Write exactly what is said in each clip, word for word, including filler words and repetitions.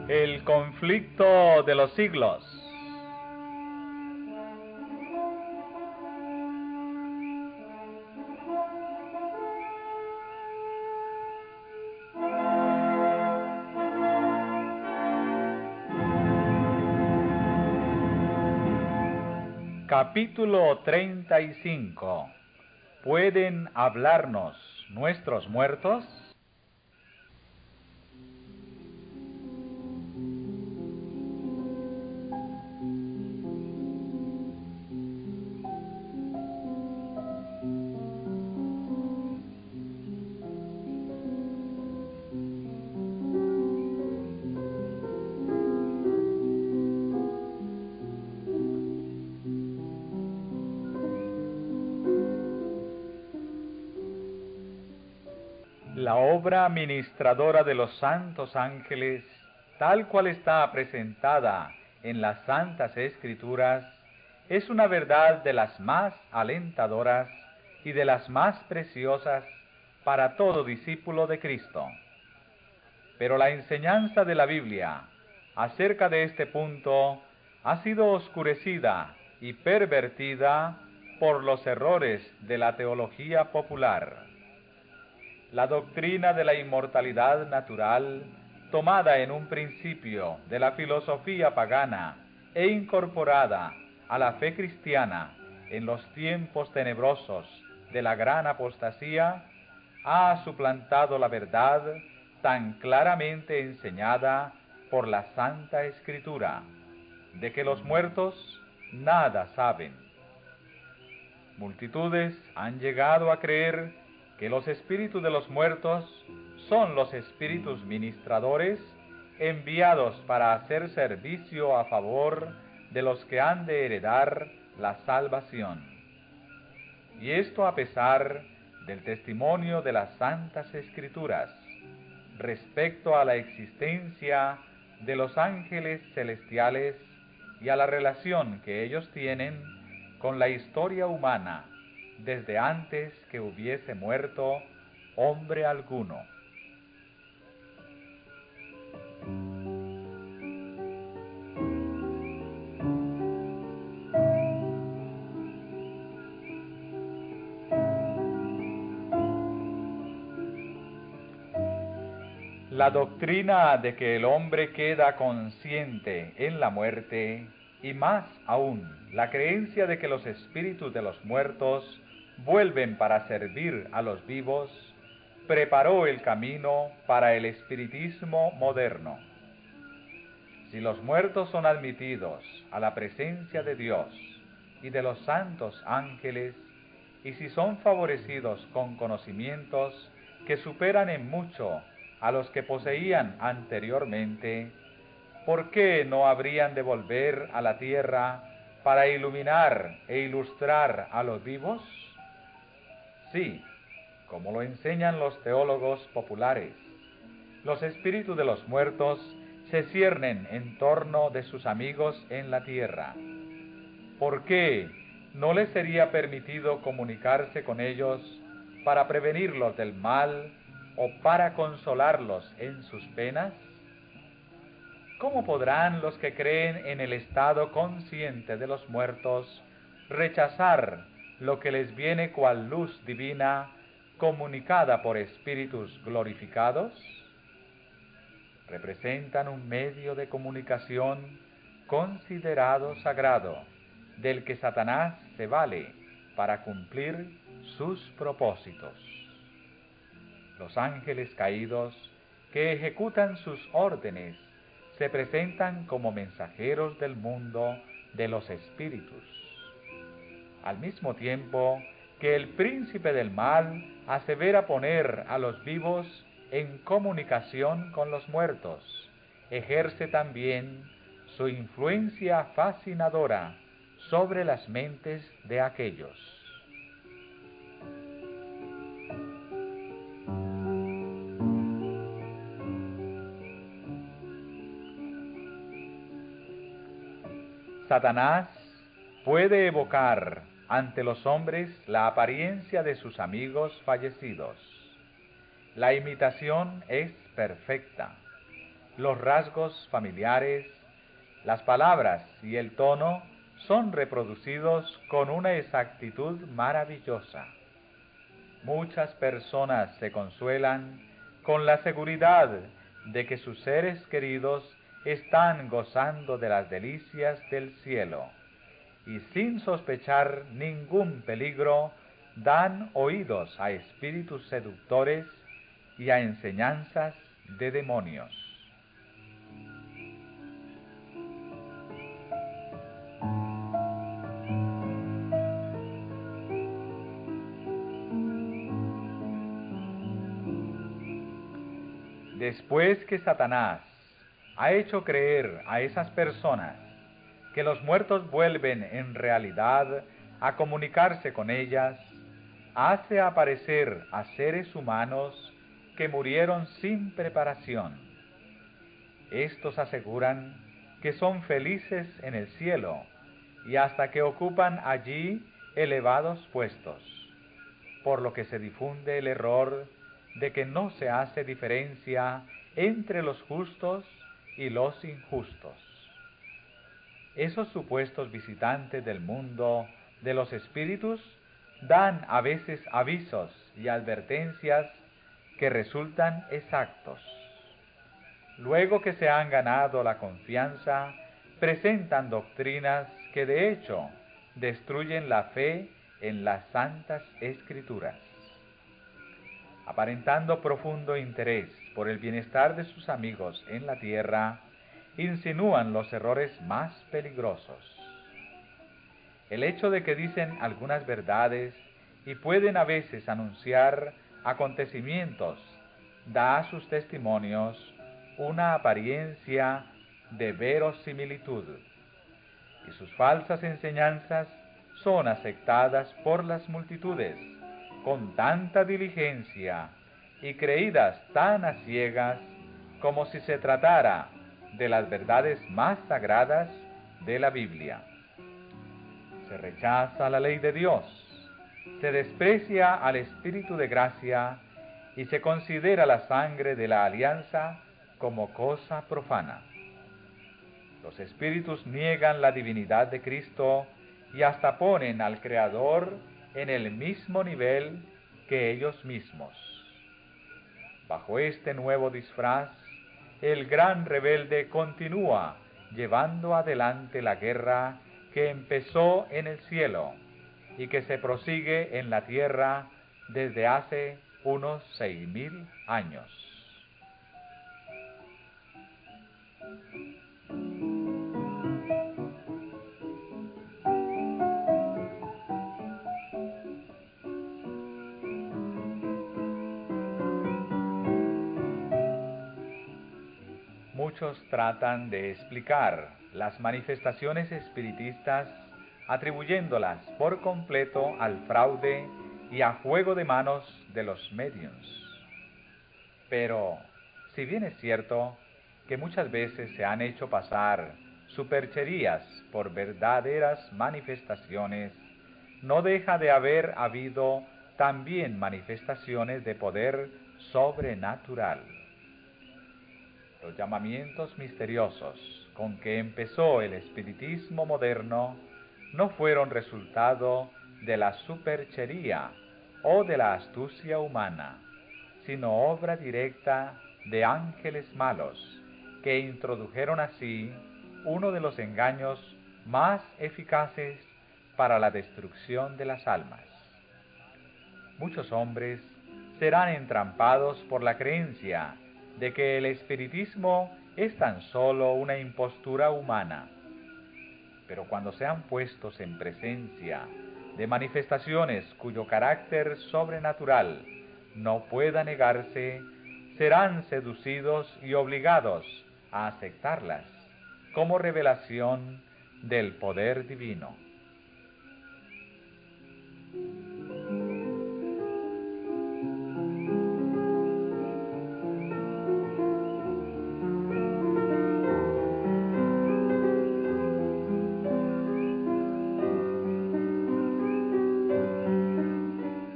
El conflicto de los siglos. Capítulo treinta y cinco. ¿Pueden hablarnos nuestros muertos? La obra ministradora de los santos ángeles, tal cual está presentada en las Santas Escrituras, es una verdad de las más alentadoras y de las más preciosas para todo discípulo de Cristo. Pero la enseñanza de la Biblia acerca de este punto ha sido oscurecida y pervertida por los errores de la teología popular. La doctrina de la inmortalidad natural, tomada en un principio de la filosofía pagana e incorporada a la fe cristiana en los tiempos tenebrosos de la gran apostasía, ha suplantado la verdad tan claramente enseñada por la Santa Escritura, de que los muertos nada saben. Multitudes han llegado a creer que los espíritus de los muertos son los espíritus ministradores enviados para hacer servicio a favor de los que han de heredar la salvación. Y esto a pesar del testimonio de las Santas Escrituras respecto a la existencia de los ángeles celestiales y a la relación que ellos tienen con la historia humana desde antes que hubiese muerto hombre alguno. La doctrina de que el hombre queda consciente en la muerte, y más aún la creencia de que los espíritus de los muertos vuelven para servir a los vivos, preparó el camino para el espiritismo moderno. Si los muertos son admitidos a la presencia de Dios y de los santos ángeles, y si son favorecidos con conocimientos que superan en mucho a los que poseían anteriormente, ¿por qué no habrían de volver a la tierra para iluminar e ilustrar a los vivos? Sí, como lo enseñan los teólogos populares, los espíritus de los muertos se ciernen en torno de sus amigos en la tierra. ¿Por qué no les sería permitido comunicarse con ellos para prevenirlos del mal o para consolarlos en sus penas? ¿Cómo podrán los que creen en el estado consciente de los muertos rechazar lo que les viene cual luz divina comunicada por espíritus glorificados? Representan un medio de comunicación considerado sagrado, del que Satanás se vale para cumplir sus propósitos. Los ángeles caídos que ejecutan sus órdenes se presentan como mensajeros del mundo de los espíritus, al mismo tiempo que el príncipe del mal asevera poner a los vivos en comunicación con los muertos. Ejerce también su influencia fascinadora sobre las mentes de aquellos. Satanás puede evocar ante los hombres la apariencia de sus amigos fallecidos. La imitación es perfecta. los rasgos familiares, las palabras y el tono son reproducidos con una exactitud maravillosa. Muchas personas se consuelan con la seguridad de que sus seres queridos están gozando de las delicias del cielo, y sin sospechar ningún peligro, dan oídos a espíritus seductores y a enseñanzas de demonios. Después que Satanás ha hecho creer a esas personas que los muertos vuelven en realidad a comunicarse con ellas, hace aparecer a seres humanos que murieron sin preparación. Estos aseguran que son felices en el cielo y hasta que ocupan allí elevados puestos, por lo que se difunde el error de que no se hace diferencia entre los justos y los injustos. Esos supuestos visitantes del mundo de los espíritus dan a veces avisos y advertencias que resultan exactos. Luego que se han ganado la confianza, presentan doctrinas que de hecho destruyen la fe en las santas escrituras. Aparentando profundo interés por el bienestar de sus amigos en la tierra, insinúan los errores más peligrosos. El hecho de que dicen algunas verdades y pueden a veces anunciar acontecimientos da a sus testimonios una apariencia de verosimilitud, y sus falsas enseñanzas son aceptadas por las multitudes con tanta diligencia y creídas tan a ciegas como si se tratara de las verdades más sagradas de la Biblia. Se rechaza la ley de Dios, se desprecia al Espíritu de gracia y se considera la sangre de la alianza como cosa profana. Los espíritus niegan la divinidad de Cristo y hasta ponen al Creador en el mismo nivel que ellos mismos. Bajo este nuevo disfraz, el gran rebelde continúa llevando adelante la guerra que empezó en el cielo y que se prosigue en la tierra desde hace unos seis mil años. Muchos tratan de explicar las manifestaciones espiritistas atribuyéndolas por completo al fraude y a juego de manos de los médiums. Pero, si bien es cierto que muchas veces se han hecho pasar supercherías por verdaderas manifestaciones, no deja de haber habido también manifestaciones de poder sobrenatural. Los llamamientos misteriosos con que empezó el espiritismo moderno no fueron resultado de la superchería o de la astucia humana, sino obra directa de ángeles malos que introdujeron así uno de los engaños más eficaces para la destrucción de las almas. Muchos hombres serán entrampados por la creencia de que el espiritismo es tan solo una impostura humana. Pero cuando sean puestos en presencia de manifestaciones cuyo carácter sobrenatural no pueda negarse, serán seducidos y obligados a aceptarlas como revelación del poder divino.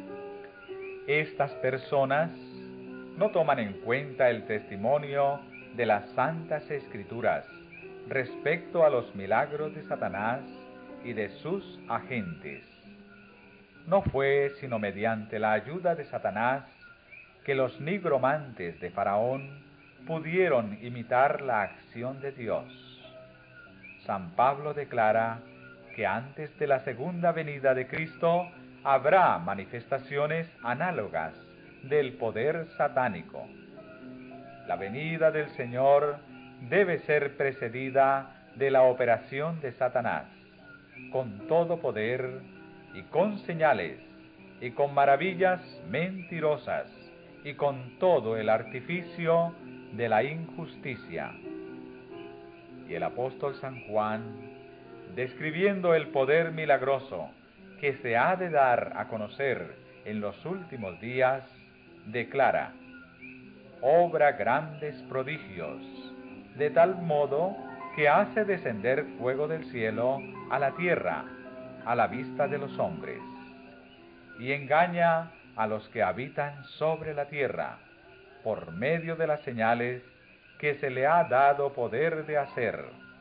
Estas personas no toman en cuenta el testimonio de las Santas Escrituras respecto a los milagros de Satanás y de sus agentes. No fue sino mediante la ayuda de Satanás que los nigromantes de Faraón pudieron imitar la acción de Dios. San Pablo declara que antes de la segunda venida de Cristo habrá manifestaciones análogas del poder satánico. La venida del Señor debe ser precedida de la operación de Satanás, con todo poder y con señales, y con maravillas mentirosas, y con todo el artificio de la injusticia. Y el apóstol San Juan, describiendo el poder milagroso que se ha de dar a conocer en los últimos días, declara: obra grandes prodigios, de tal modo que hace descender fuego del cielo a la tierra, a la vista de los hombres, y engaña a los que habitan sobre la tierra, por medio de las señales que se le ha dado poder de hacer.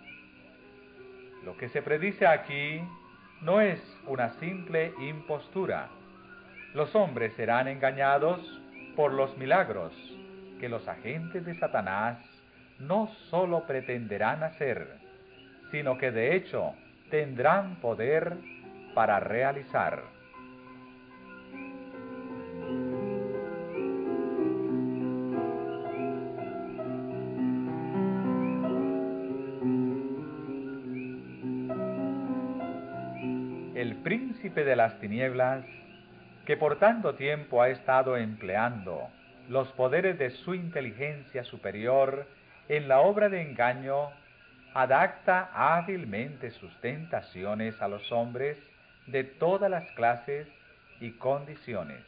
Lo que se predice aquí no es una simple impostura. Los hombres serán engañados por los milagros que los agentes de Satanás no sólo pretenderán hacer, sino que de hecho tendrán poder para realizar. El príncipe de las tinieblas, que por tanto tiempo ha estado empleando los poderes de su inteligencia superior en la obra de engaño, adapta hábilmente sus tentaciones a los hombres de todas las clases y condiciones.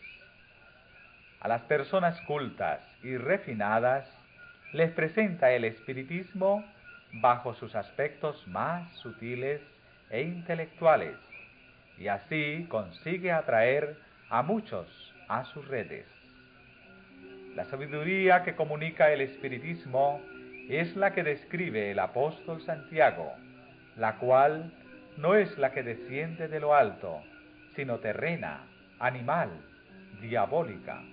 A las personas cultas y refinadas les presenta el espiritismo bajo sus aspectos más sutiles e intelectuales, y así consigue atraer a muchos a sus redes. La sabiduría que comunica el espiritismo es la que describe el apóstol Santiago, la cual no es la que desciende de lo alto, sino terrena, animal, diabólica.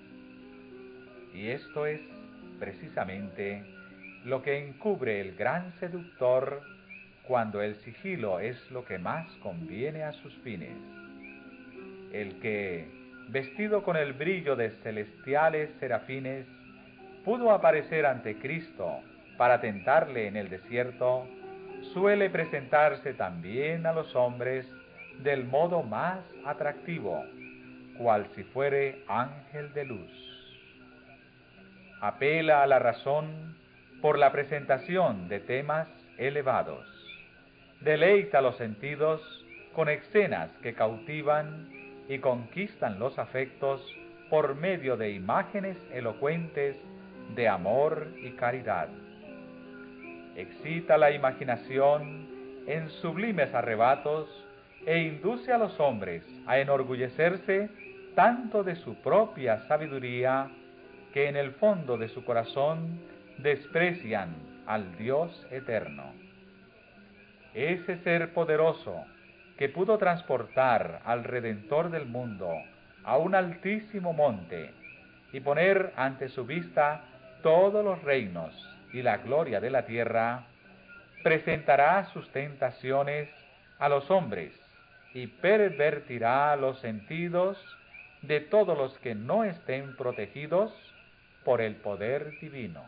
Y esto es precisamente lo que encubre el gran seductor cuando el sigilo es lo que más conviene a sus fines. El que, vestido con el brillo de celestiales serafines, pudo aparecer ante Cristo para tentarle en el desierto, suele presentarse también a los hombres del modo más atractivo, cual si fuere ángel de luz. Apela a la razón por la presentación de temas elevados. Deleita los sentidos con escenas que cautivan y conquistan los afectos por medio de imágenes elocuentes de amor y caridad. Excita la imaginación en sublimes arrebatos e induce a los hombres a enorgullecerse tanto de su propia sabiduría que en el fondo de su corazón desprecian al Dios eterno. Ese ser poderoso que pudo transportar al Redentor del mundo a un altísimo monte y poner ante su vista todos los reinos y la gloria de la tierra, presentará sus tentaciones a los hombres y pervertirá los sentidos de todos los que no estén protegidos por el poder divino.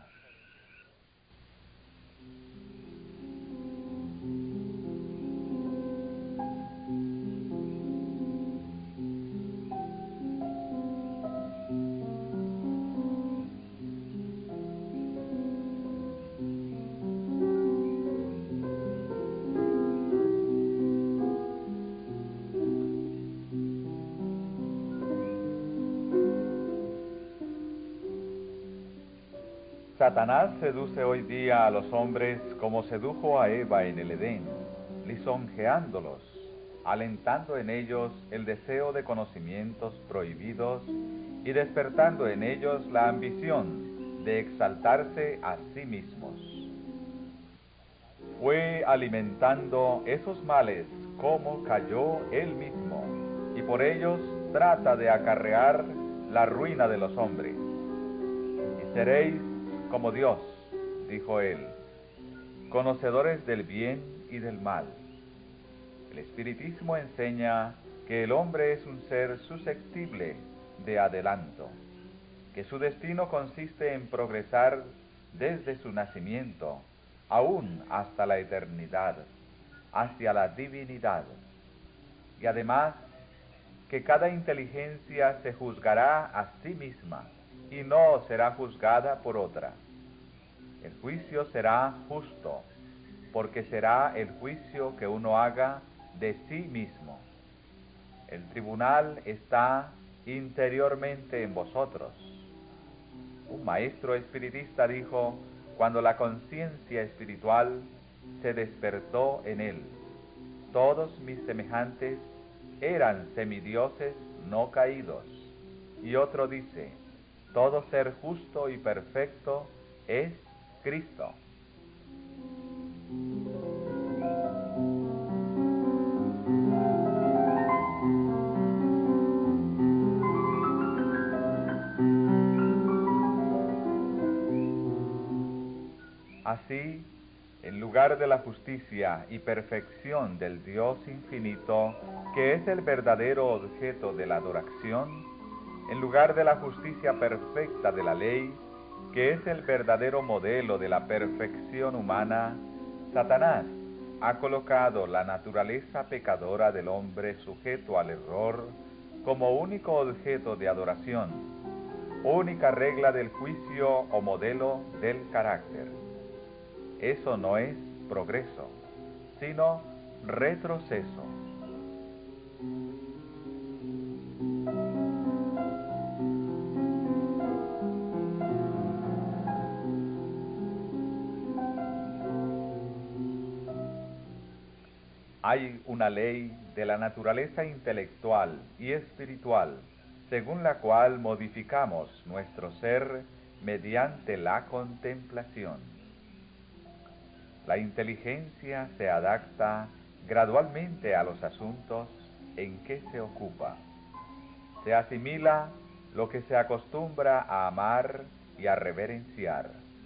Satanás seduce hoy día a los hombres como sedujo a Eva en el Edén, lisonjeándolos, alentando en ellos el deseo de conocimientos prohibidos y despertando en ellos la ambición de exaltarse a sí mismos. Fue alimentando esos males como cayó él mismo, y por ellos trata de acarrear la ruina de los hombres. Y seréis como Dios, dijo él, conocedores del bien y del mal. El espiritismo enseña que el hombre es un ser susceptible de adelanto, que su destino consiste en progresar desde su nacimiento, aún hasta la eternidad, hacia la divinidad, y además que cada inteligencia se juzgará a sí misma y no será juzgada por otra. El juicio será justo, porque será el juicio que uno haga de sí mismo. El tribunal está interiormente en vosotros. Un maestro espiritista dijo, cuando la conciencia espiritual se despertó en él, todos mis semejantes eran semidioses no caídos. Y otro dice, todo ser justo y perfecto es Cristo. Así, en lugar de la justicia y perfección del Dios infinito, que es el verdadero objeto de la adoración, en lugar de la justicia perfecta de la ley, que es el verdadero modelo de la perfección humana, Satanás ha colocado la naturaleza pecadora del hombre sujeto al error como único objeto de adoración, única regla del juicio o modelo del carácter. Eso no es progreso, sino retroceso. Hay una ley de la naturaleza intelectual y espiritual, según la cual modificamos nuestro ser mediante la contemplación. La inteligencia se adapta gradualmente a los asuntos en que se ocupa. Se asimila lo que se acostumbra a amar y a reverenciar.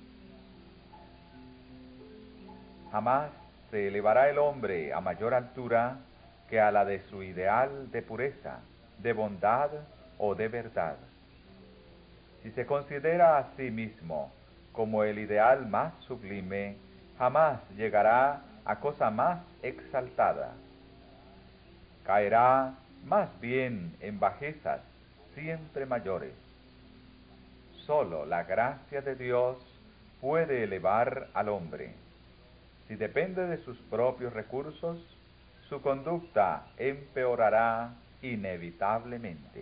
Jamás se elevará el hombre a mayor altura que a la de su ideal de pureza, de bondad o de verdad. Si se considera a sí mismo como el ideal más sublime, jamás llegará a cosa más exaltada. Caerá más bien en bajezas siempre mayores. Solo la gracia de Dios puede elevar al hombre. Si depende de sus propios recursos, su conducta empeorará inevitablemente.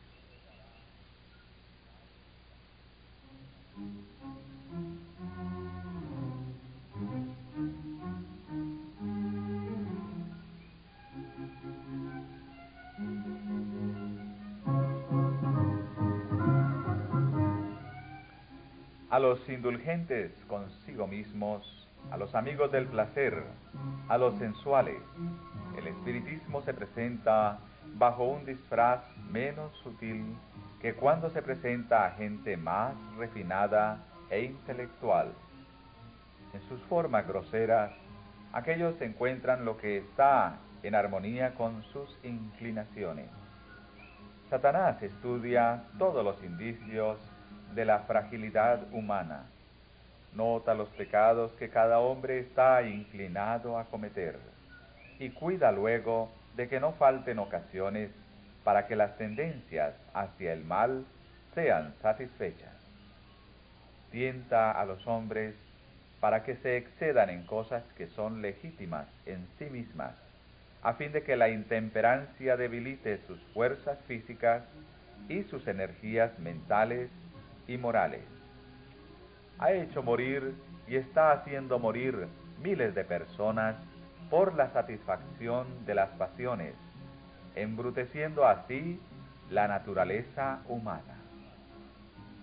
A los indulgentes consigo mismos, a los amigos del placer, a los sensuales, el espiritismo se presenta bajo un disfraz menos sutil que cuando se presenta a gente más refinada e intelectual. En sus formas groseras, aquellos encuentran lo que está en armonía con sus inclinaciones. Satanás estudia todos los indicios de la fragilidad humana. Nota los pecados que cada hombre está inclinado a cometer y cuida luego de que no falten ocasiones para que las tendencias hacia el mal sean satisfechas. Tienta a los hombres para que se excedan en cosas que son legítimas en sí mismas, a fin de que la intemperancia debilite sus fuerzas físicas y sus energías mentales y morales. Ha hecho morir y está haciendo morir miles de personas por la satisfacción de las pasiones, embruteciendo así la naturaleza humana.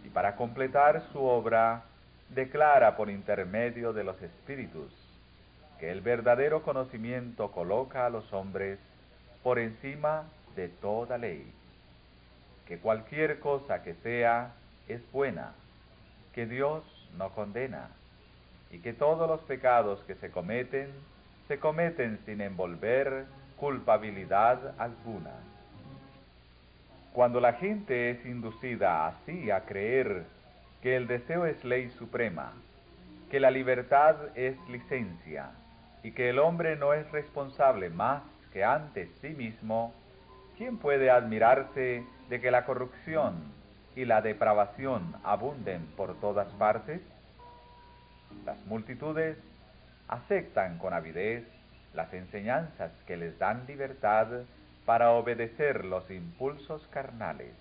y para completar su obra, declara por intermedio de los espíritus que el verdadero conocimiento coloca a los hombres por encima de toda ley, que cualquier cosa que sea es buena, que Dios no condena, y que todos los pecados que se cometen, se cometen sin envolver culpabilidad alguna. Cuando la gente es inducida así a creer que el deseo es ley suprema, que la libertad es licencia, y que el hombre no es responsable más que ante sí mismo, ¿quién puede admirarse de que la corrupción y la depravación abunden por todas partes? Las multitudes aceptan con avidez las enseñanzas que les dan libertad para obedecer los impulsos carnales.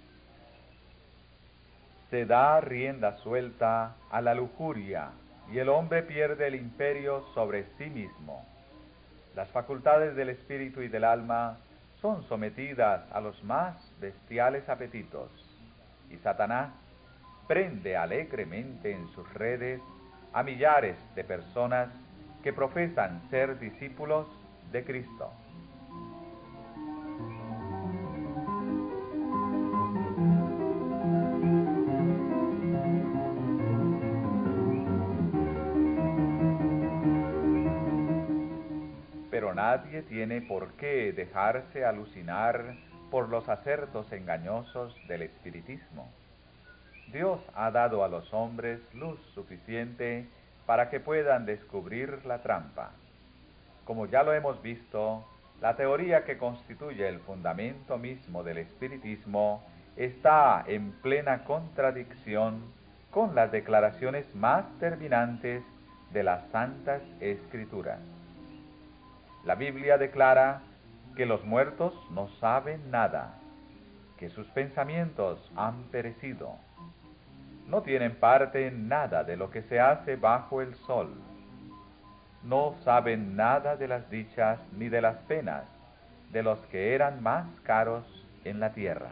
Se da rienda suelta a la lujuria y el hombre pierde el imperio sobre sí mismo. Las facultades del espíritu y del alma son sometidas a los más bestiales apetitos, y Satanás prende alegremente en sus redes a millares de personas que profesan ser discípulos de Cristo. Pero nadie tiene por qué dejarse alucinar por los acertos engañosos del espiritismo. Dios ha dado a los hombres luz suficiente para que puedan descubrir la trampa. Como ya lo hemos visto, la teoría que constituye el fundamento mismo del espiritismo está en plena contradicción con las declaraciones más terminantes de las Santas Escrituras. La Biblia declara que los muertos no saben nada, que sus pensamientos han perecido, no tienen parte en nada de lo que se hace bajo el sol, no saben nada de las dichas ni de las penas de los que eran más caros en la tierra.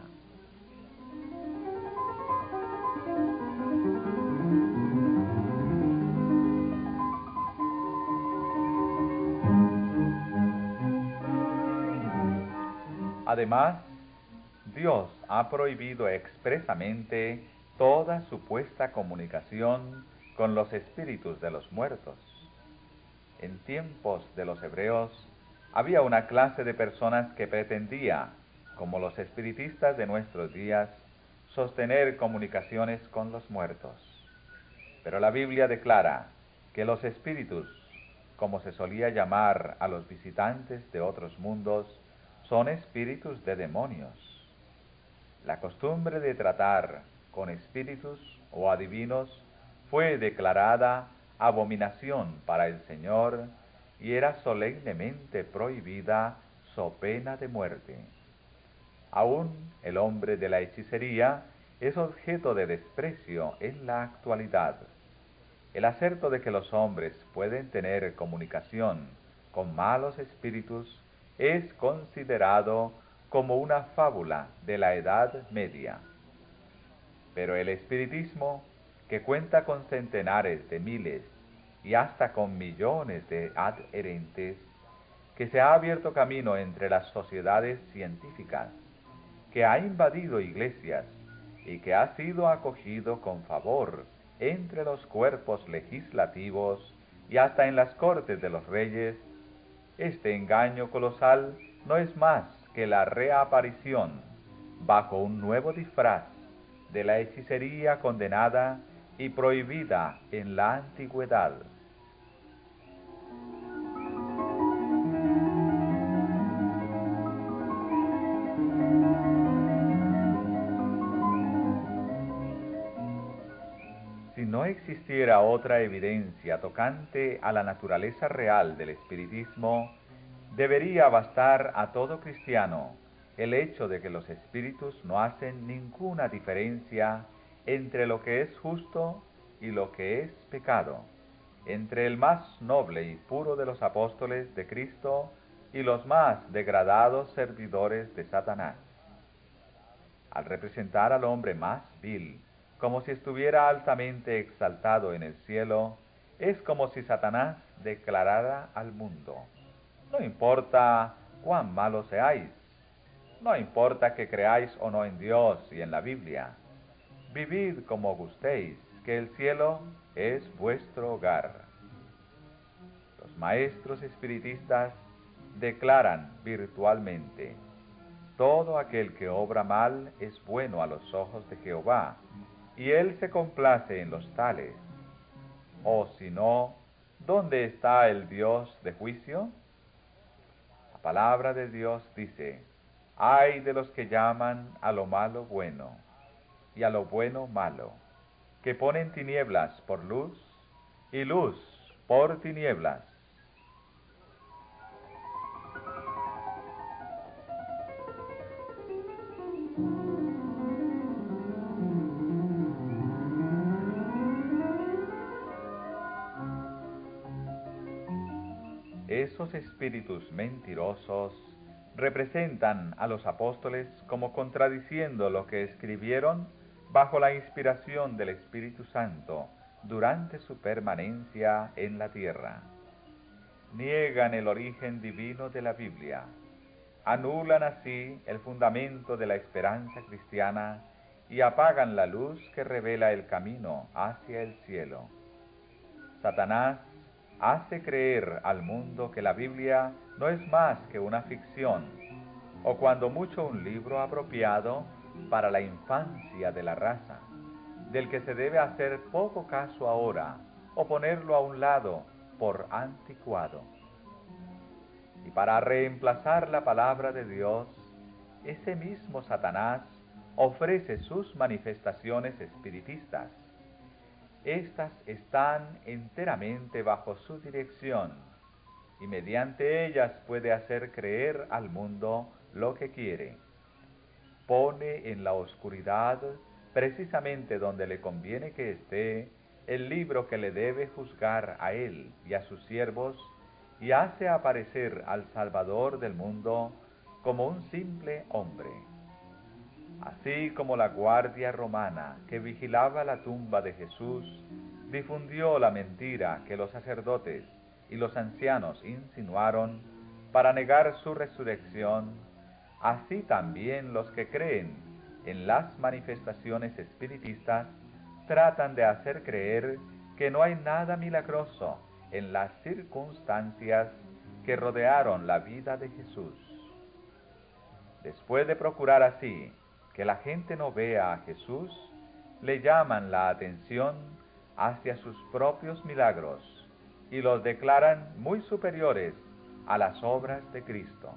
Además, Dios ha prohibido expresamente toda supuesta comunicación con los espíritus de los muertos. En tiempos de los hebreos, había una clase de personas que pretendía, como los espiritistas de nuestros días, sostener comunicaciones con los muertos. Pero la Biblia declara que los espíritus, como se solía llamar a los visitantes de otros mundos, son espíritus de demonios. La costumbre de tratar con espíritus o adivinos fue declarada abominación para el Señor y era solemnemente prohibida so pena de muerte. Aún el hombre de la hechicería es objeto de desprecio en la actualidad. El acerto de que los hombres pueden tener comunicación con malos espíritus es considerado como una fábula de la Edad Media. Pero el espiritismo, que cuenta con centenares de miles y hasta con millones de adherentes, que se ha abierto camino entre las sociedades científicas, que ha invadido iglesias y que ha sido acogido con favor entre los cuerpos legislativos y hasta en las cortes de los reyes, este engaño colosal no es más que la reaparición, bajo un nuevo disfraz, de la hechicería condenada y prohibida en la antigüedad. Si no existiera otra evidencia tocante a la naturaleza real del espiritismo, debería bastar a todo cristiano el hecho de que los espíritus no hacen ninguna diferencia entre lo que es justo y lo que es pecado, entre el más noble y puro de los apóstoles de Cristo y los más degradados servidores de Satanás. Al representar al hombre más vil como si estuviera altamente exaltado en el cielo, es como si Satanás declarara al mundo: no importa cuán malos seáis, no importa que creáis o no en Dios y en la Biblia, vivid como gustéis, que el cielo es vuestro hogar. Los maestros espiritistas declaran virtualmente: todo aquel que obra mal es bueno a los ojos de Jehová, y él se complace en los tales. O si no, ¿dónde está el Dios de juicio? La palabra de Dios dice: ay de los que llaman a lo malo bueno, y a lo bueno malo, que ponen tinieblas por luz, y luz por tinieblas. Esos espíritus mentirosos representan a los apóstoles como contradiciendo lo que escribieron bajo la inspiración del Espíritu Santo durante su permanencia en la tierra. Niegan el origen divino de la Biblia, anulan así el fundamento de la esperanza cristiana y apagan la luz que revela el camino hacia el cielo. Satanás hace creer al mundo que la Biblia no es más que una ficción, o cuando mucho un libro apropiado para la infancia de la raza, del que se debe hacer poco caso ahora, o ponerlo a un lado por anticuado. Y para reemplazar la palabra de Dios, ese mismo Satanás ofrece sus manifestaciones espiritistas. Estas están enteramente bajo su dirección, y mediante ellas puede hacer creer al mundo lo que quiere. Pone en la oscuridad, precisamente donde le conviene que esté, el libro que le debe juzgar a él y a sus siervos, y hace aparecer al Salvador del mundo como un simple hombre. Así como la guardia romana que vigilaba la tumba de Jesús difundió la mentira que los sacerdotes y los ancianos insinuaron para negar su resurrección, así también los que creen en las manifestaciones espiritistas tratan de hacer creer que no hay nada milagroso en las circunstancias que rodearon la vida de Jesús. Después de procurar así que la gente no vea a Jesús, le llaman la atención hacia sus propios milagros y los declaran muy superiores a las obras de Cristo.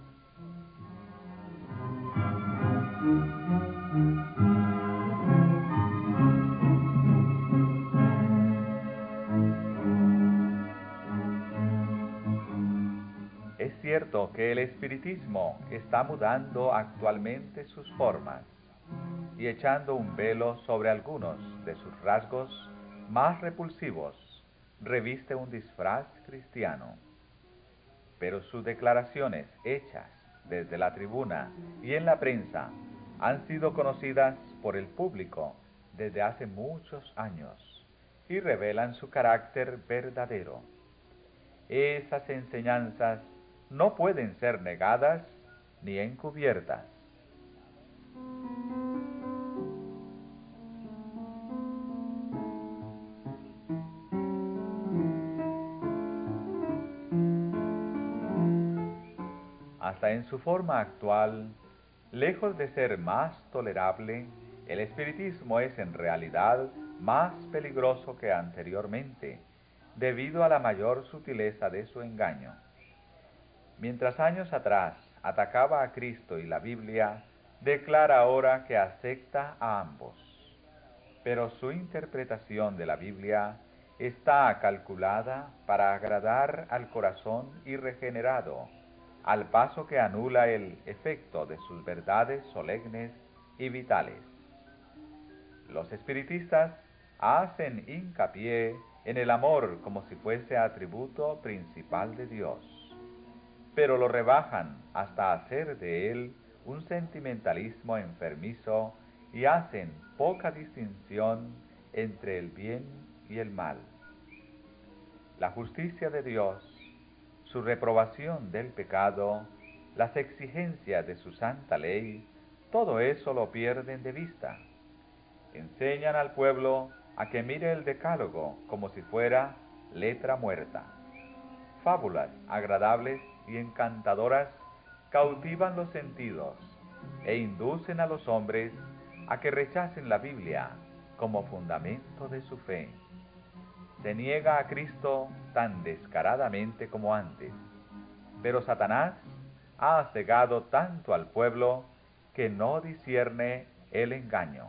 Es cierto que el espiritismo está mudando actualmente sus formas y echando un velo sobre algunos de sus rasgos más repulsivos, reviste un disfraz cristiano. Pero sus declaraciones hechas desde la tribuna y en la prensa han sido conocidas por el público desde hace muchos años y revelan su carácter verdadero. Esas enseñanzas no pueden ser negadas ni encubiertas. Hasta en su forma actual, lejos de ser más tolerable, el espiritismo es en realidad más peligroso que anteriormente, debido a la mayor sutileza de su engaño. Mientras años atrás atacaba a Cristo y la Biblia, declara ahora que acepta a ambos. Pero su interpretación de la Biblia está calculada para agradar al corazón irregenerado, al paso que anula el efecto de sus verdades solemnes y vitales. Los espiritistas hacen hincapié en el amor como si fuese atributo principal de Dios, pero lo rebajan hasta hacer de él un sentimentalismo enfermizo y hacen poca distinción entre el bien y el mal. La justicia de Dios, su reprobación del pecado, las exigencias de su santa ley, todo eso lo pierden de vista. Enseñan al pueblo a que mire el decálogo como si fuera letra muerta. Fábulas agradables y encantadoras cautivan los sentidos e inducen a los hombres a que rechacen la Biblia como fundamento de su fe. Se niega a Cristo tan descaradamente como antes, pero Satanás ha cegado tanto al pueblo que no discierne el engaño.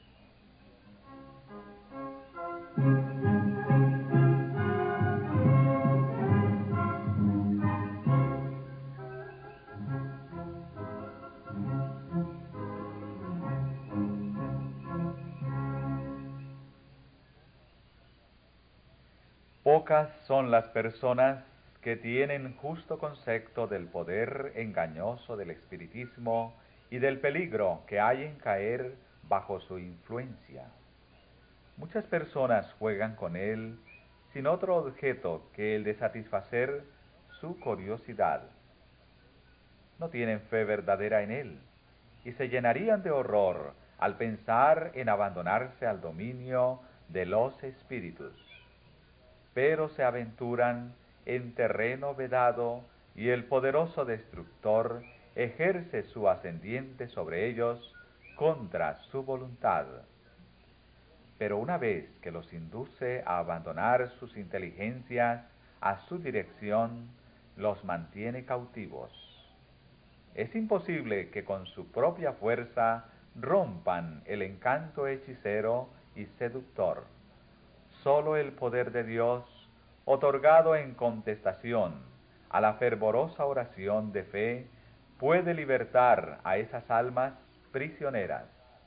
Pocas son las personas que tienen justo concepto del poder engañoso del espiritismo y del peligro que hay en caer bajo su influencia. Muchas personas juegan con él sin otro objeto que el de satisfacer su curiosidad. No tienen fe verdadera en él y se llenarían de horror al pensar en abandonarse al dominio de los espíritus. Pero se aventuran en terreno vedado y el poderoso destructor ejerce su ascendiente sobre ellos contra su voluntad. Pero una vez que los induce a abandonar sus inteligencias a su dirección, los mantiene cautivos. Es imposible que con su propia fuerza rompan el encanto hechicero y seductor. Solo el poder de Dios, otorgado en contestación a la fervorosa oración de fe, puede libertar a esas almas prisioneras.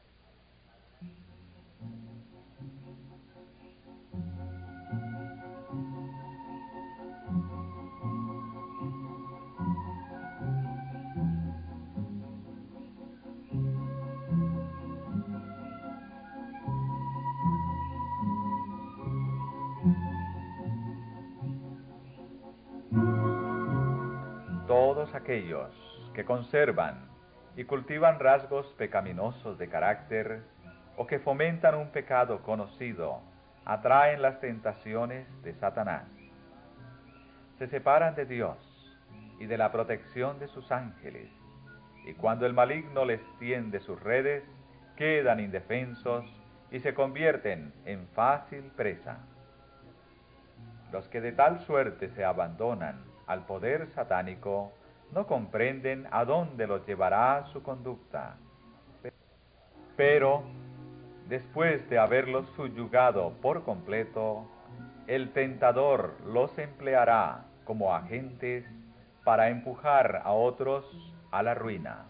Todos aquellos que conservan y cultivan rasgos pecaminosos de carácter o que fomentan un pecado conocido atraen las tentaciones de Satanás. Se separan de Dios y de la protección de sus ángeles, y cuando el maligno les tiende sus redes, quedan indefensos y se convierten en fácil presa. Los que de tal suerte se abandonan al poder satánico no comprenden a dónde los llevará su conducta. Pero, después de haberlos subyugado por completo, el tentador los empleará como agentes para empujar a otros a la ruina.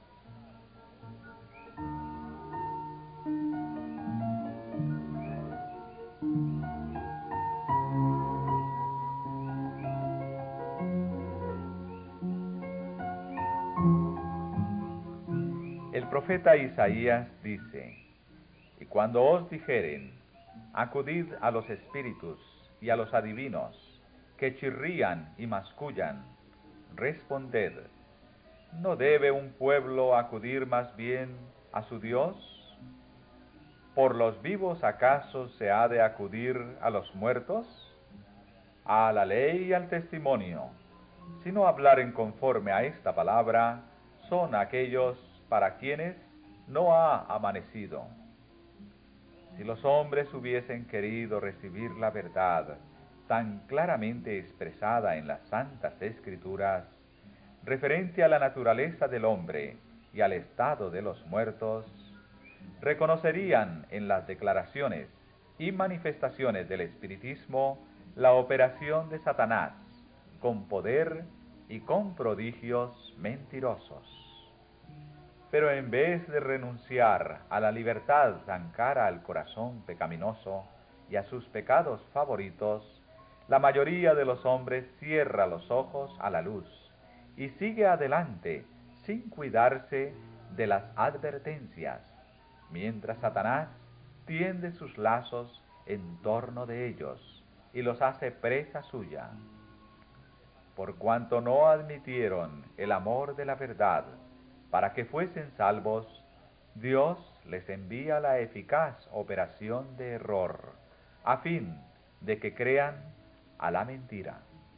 El profeta Isaías dice: y cuando os dijeren, acudid a los espíritus y a los adivinos, que chirrían y mascullan, responded, ¿no debe un pueblo acudir más bien a su Dios? ¿Por los vivos acaso se ha de acudir a los muertos? A la ley y al testimonio, si no hablaren conforme a esta palabra, son aquellos para quienes no ha amanecido. Si los hombres hubiesen querido recibir la verdad tan claramente expresada en las Santas Escrituras, referente a la naturaleza del hombre y al estado de los muertos, reconocerían en las declaraciones y manifestaciones del espiritismo la operación de Satanás, con poder y con prodigios mentirosos. Pero en vez de renunciar a la libertad tan cara al corazón pecaminoso y a sus pecados favoritos, la mayoría de los hombres cierra los ojos a la luz y sigue adelante sin cuidarse de las advertencias, mientras Satanás tiende sus lazos en torno de ellos y los hace presa suya. Por cuanto no admitieron el amor de la verdad para que fuesen salvos, Dios les envía la eficaz operación de error, a fin de que crean a la mentira.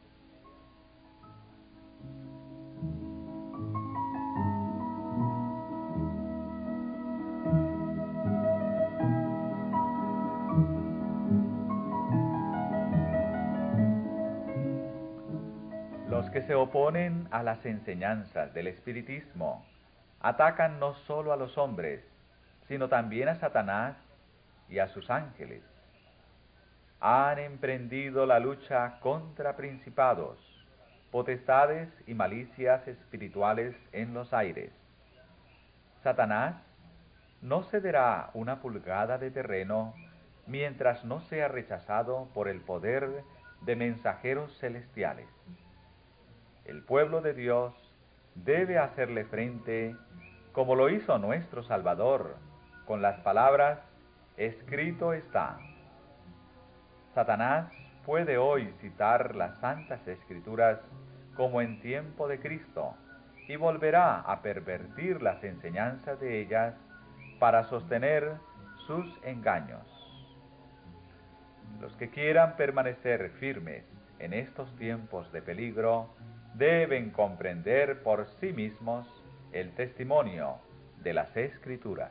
Los que se oponen a las enseñanzas del espiritismo atacan no solo a los hombres, sino también a Satanás y a sus ángeles. Han emprendido la lucha contra principados, potestades y malicias espirituales en los aires. Satanás no cederá una pulgada de terreno mientras no sea rechazado por el poder de mensajeros celestiales. El pueblo de Dios debe hacerle frente como lo hizo nuestro Salvador, con las palabras, escrito está. Satanás puede hoy citar las Santas Escrituras como en tiempo de Cristo y volverá a pervertir las enseñanzas de ellas para sostener sus engaños. Los que quieran permanecer firmes en estos tiempos de peligro deben comprender por sí mismos el testimonio de las Escrituras.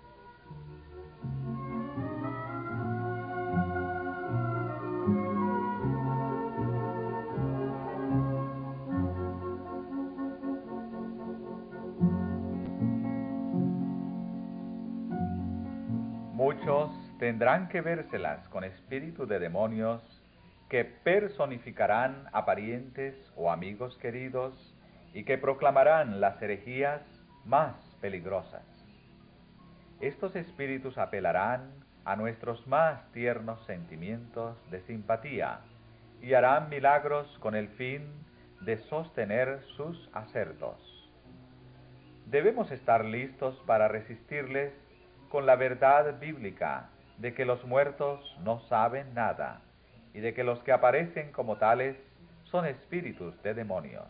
Muchos tendrán que vérselas con espíritu de demonios que personificarán a parientes o amigos queridos y que proclamarán las herejías más peligrosas. Estos espíritus apelarán a nuestros más tiernos sentimientos de simpatía y harán milagros con el fin de sostener sus asertos. Debemos estar listos para resistirles con la verdad bíblica de que los muertos no saben nada y de que los que aparecen como tales son espíritus de demonios.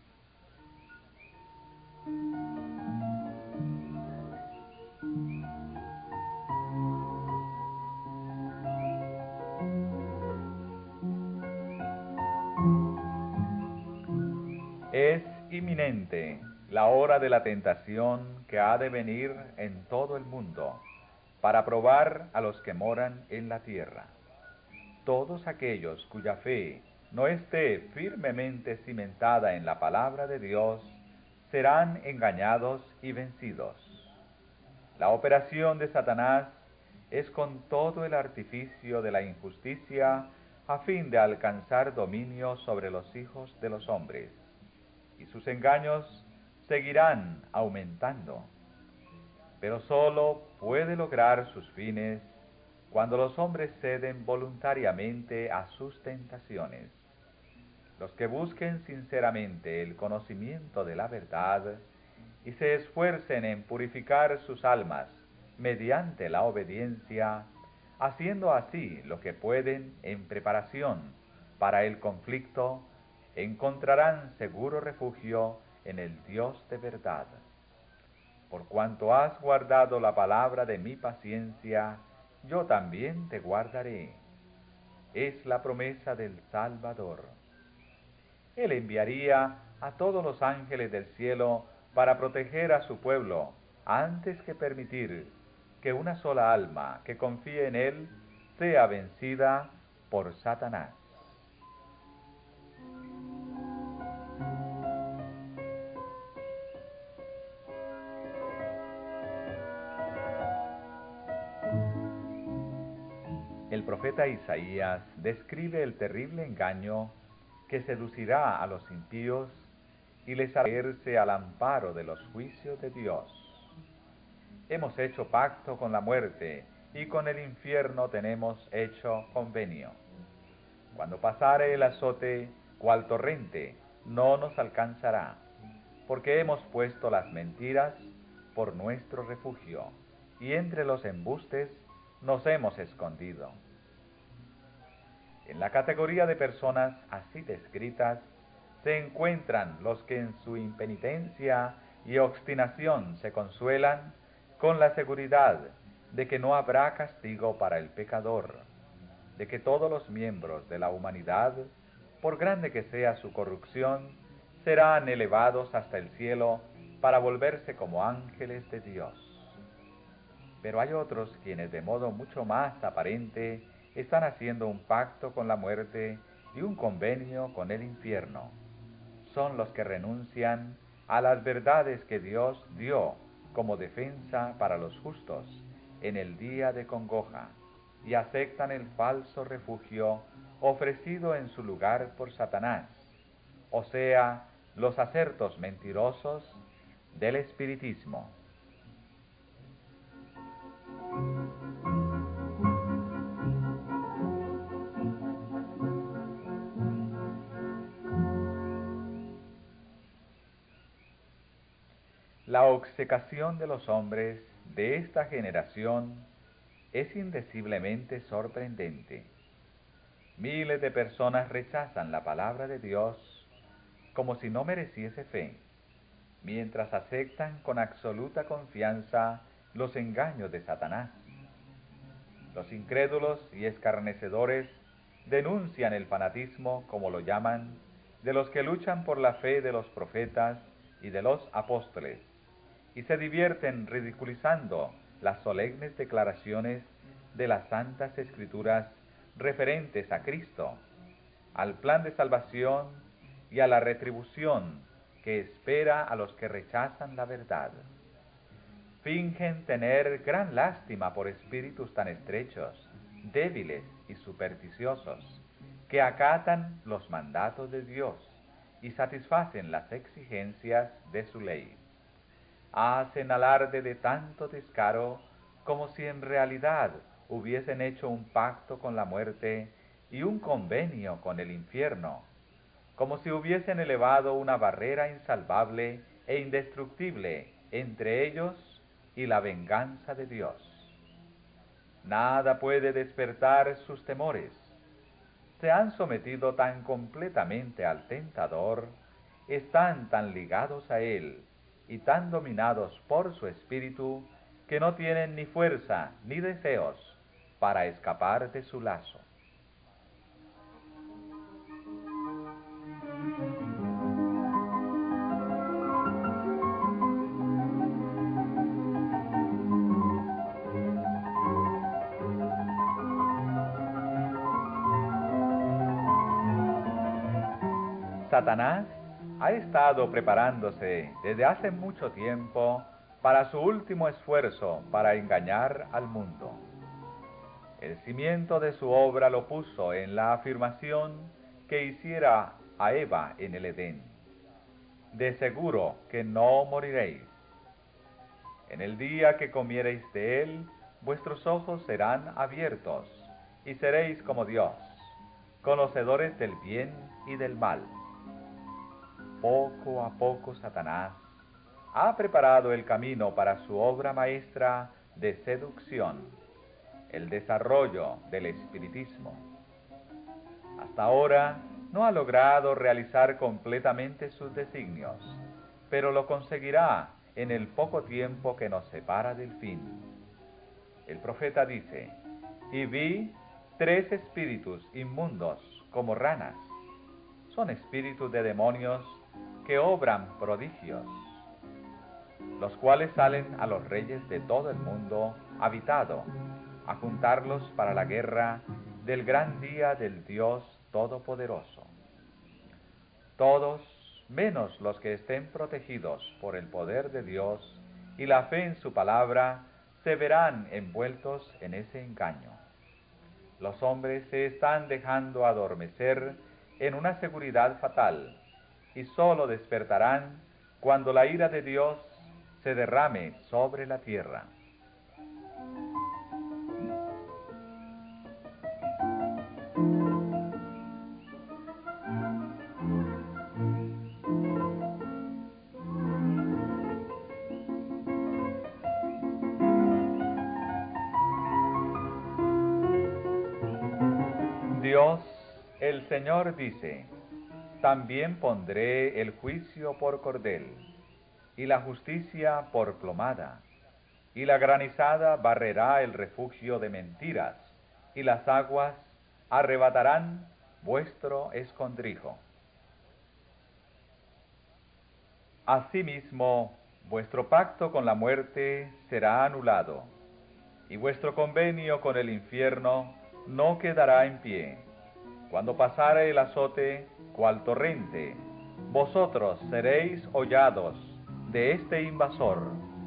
Es inminente la hora de la tentación que ha de venir en todo el mundo para probar a los que moran en la tierra. Todos aquellos cuya fe no esté firmemente cimentada en la palabra de Dios serán engañados y vencidos. La operación de Satanás es con todo el artificio de la injusticia a fin de alcanzar dominio sobre los hijos de los hombres, y sus engaños seguirán aumentando. Pero sólo puede lograr sus fines cuando los hombres ceden voluntariamente a sus tentaciones. Los que busquen sinceramente el conocimiento de la verdad y se esfuercen en purificar sus almas mediante la obediencia, haciendo así lo que pueden en preparación para el conflicto, encontrarán seguro refugio en el Dios de verdad. Por cuanto has guardado la palabra de mi paciencia, yo también te guardaré. Es la promesa del Salvador. Él enviaría a todos los ángeles del cielo para proteger a su pueblo, antes que permitir que una sola alma que confíe en Él sea vencida por Satanás. El profeta Isaías describe el terrible engaño que seducirá a los impíos y les hará irse al amparo de los juicios de Dios. Hemos hecho pacto con la muerte y con el infierno tenemos hecho convenio. Cuando pasare el azote, cual torrente, no nos alcanzará, porque hemos puesto las mentiras por nuestro refugio y entre los embustes nos hemos escondido. En la categoría de personas así descritas se encuentran los que en su impenitencia y obstinación se consuelan con la seguridad de que no habrá castigo para el pecador, de que todos los miembros de la humanidad, por grande que sea su corrupción, serán elevados hasta el cielo para volverse como ángeles de Dios. Pero hay otros quienes de modo mucho más aparente están haciendo un pacto con la muerte y un convenio con el infierno. Son los que renuncian a las verdades que Dios dio como defensa para los justos en el día de congoja y aceptan el falso refugio ofrecido en su lugar por Satanás, o sea, los acertos mentirosos del espiritismo. La obcecación de los hombres de esta generación es indeciblemente sorprendente. Miles de personas rechazan la palabra de Dios como si no mereciese fe, mientras aceptan con absoluta confianza los engaños de Satanás. Los incrédulos y escarnecedores denuncian el fanatismo, como lo llaman, de los que luchan por la fe de los profetas y de los apóstoles, y se divierten ridiculizando las solemnes declaraciones de las Santas Escrituras referentes a Cristo, al plan de salvación y a la retribución que espera a los que rechazan la verdad. Fingen tener gran lástima por espíritus tan estrechos, débiles y supersticiosos, que acatan los mandatos de Dios y satisfacen las exigencias de su ley. Hacen alarde de tanto descaro como si en realidad hubiesen hecho un pacto con la muerte y un convenio con el infierno, como si hubiesen elevado una barrera insalvable e indestructible entre ellos y la venganza de Dios. Nada puede despertar sus temores. Se han sometido tan completamente al tentador, están tan ligados a él y tan dominados por su espíritu que no tienen ni fuerza ni deseos para escapar de su lazo. Satanás ha estado preparándose desde hace mucho tiempo para su último esfuerzo para engañar al mundo. El cimiento de su obra lo puso en la afirmación que hiciera a Eva en el Edén: de seguro que no moriréis. En el día que comiereis de él, vuestros ojos serán abiertos y seréis como Dios, conocedores del bien y del mal. Poco a poco Satanás ha preparado el camino para su obra maestra de seducción, el desarrollo del espiritismo. Hasta ahora no ha logrado realizar completamente sus designios, pero lo conseguirá en el poco tiempo que nos separa del fin. El profeta dice: y vi tres espíritus inmundos como ranas. Son espíritus de demonios que obran prodigios, los cuales salen a los reyes de todo el mundo habitado, a juntarlos para la guerra del gran día del Dios Todopoderoso. Todos, menos los que estén protegidos por el poder de Dios y la fe en su palabra, se verán envueltos en ese engaño. Los hombres se están dejando adormecer en una seguridad fatal, y sólo despertarán cuando la ira de Dios se derrame sobre la tierra. Señor dice: también pondré el juicio por cordel, y la justicia por plomada, y la granizada barrerá el refugio de mentiras, y las aguas arrebatarán vuestro escondrijo. Asimismo, vuestro pacto con la muerte será anulado, y vuestro convenio con el infierno no quedará en pie. Cuando pasare el azote, cual torrente, vosotros seréis hollados de este invasor,